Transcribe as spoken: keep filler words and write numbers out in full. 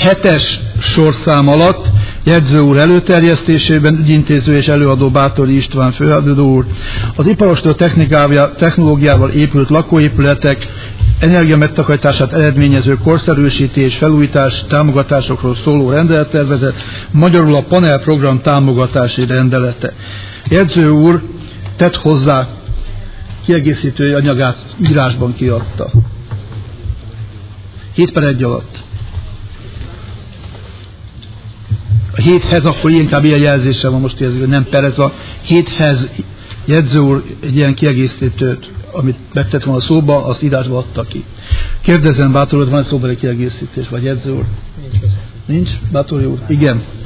hetes sorszám alatt jegyző úr előterjesztésében ügyintéző és előadó Báthori István főadó úr az iparostól technológiával épült lakóépületek energiamegtakarítását eredményező korszerűsítés, felújítás, támogatásokról szóló rendelettervezet, magyarul a panelprogram támogatási rendelete. Jegyző úr tett hozzá kiegészítő anyagát, írásban kiadta. hét per egy alatt. A héthez akkor inkább ilyen jelzéssel van most érzik, hogy nem per, ez a héthez jegyző úr egy ilyen kiegészítőt, amit megtett volna szóba, azt írásba adta ki. Kérdezem, Báthori úr, van egy szóbeli kiegészítés, vagy jegyző úr? Nincs. Nincs? Báthori úr? Igen.